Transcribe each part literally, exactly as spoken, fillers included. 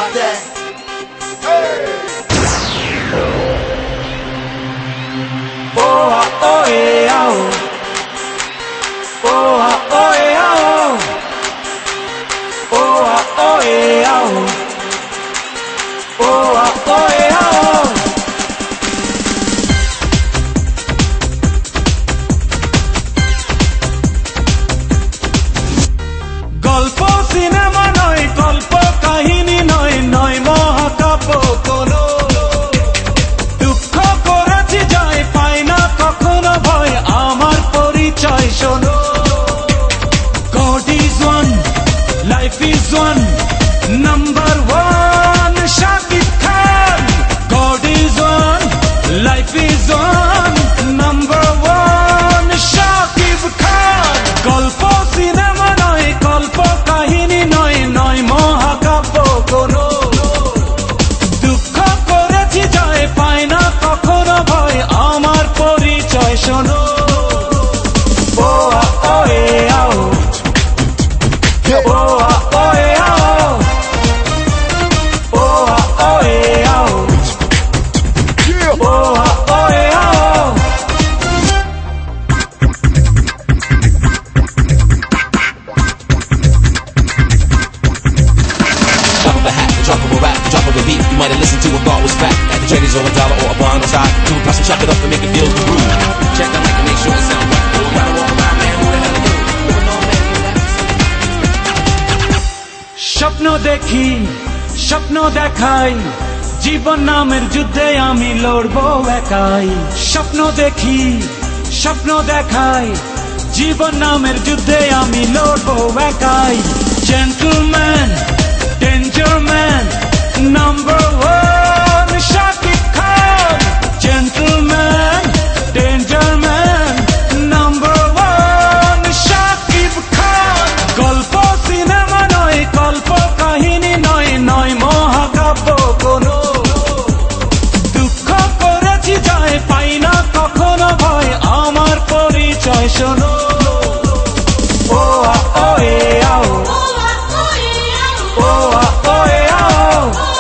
like that. Hey. Oh ah oh eh ah oh. Oh ah oh eh ah oh. Oh ah oh eh ah oh. Oh ah oh eh ah oh. গল্প cinema নয়, গল্প কাহিনী নয়, নয় মহাকাব্য কোনো। দুঃখ করেছি যায়, পাই না কখনো ভয়, আমার পরিচয় শোনো। God is one, life is one, number one, Shakib Khan. God is one, life is one, number one, Shakib Khan. গল্প সিনেমা নয়, গল্প কাহিনী নয়, নয় মহাকাব্য কোনো। দুঃখ করেছি যায়, পাই না কখনো ভয়, আমার পরিচয় শোনো। ও আ ও এ আও, ও আ ও এ আও, ও আ ও এ আও, ও আ ও এ আও। Drop of a hat, the drop of a rap, the drop of a beat. You might have listened to a thought was fact. At the traders or a dollar or a bond on side. Two plus and chop it up and make it feel the groove. Check the mic and make sure it sound right. You gotta walk around, man. Who the hell are you? Doing all that, you have. স্বপ্ন দেখি, স্বপ্ন দেখাই, জীবন নামের যুদ্ধে আমি লড়বো একাই। স্বপ্ন দেখি, স্বপ্ন দেখাই, জীবন নামের যুদ্ধে আমি লড়বো একাই। Gentleman, danger man, number one Shakib Khan. Gentleman, danger man, number one Shakib Khan. গল্প সিনেমা নয়, গল্প কাহিনী নয়, নয় মহাকাব্য কোনো। দুঃখ করেছি যায়, পাই না কখনো ভয়, আমার পরিচয় শোনো। ও আ ও এ আও, ও আ ও এ আও।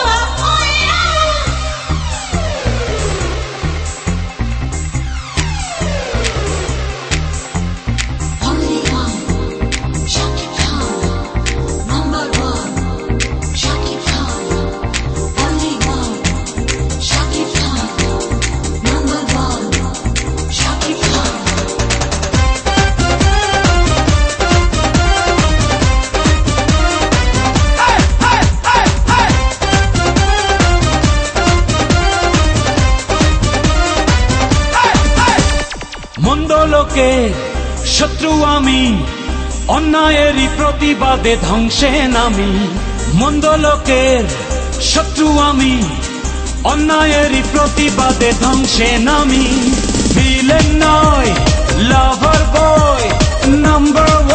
Only one, Shakib Khan. Number one, Shakib Khan. Only one, Shakib Khan. Number one, Shakib Khan. মন্দ লোকে শত্রু আমি, অন্যায়েরই প্রতিবাদে ধ্বংসে নামি। মন্দ লোকের শত্রু আমি, অন্যায়েরই প্রতিবাদে ধ্বংসে নামি। ভিলেন নয়, লাভার বয়, নাম্বার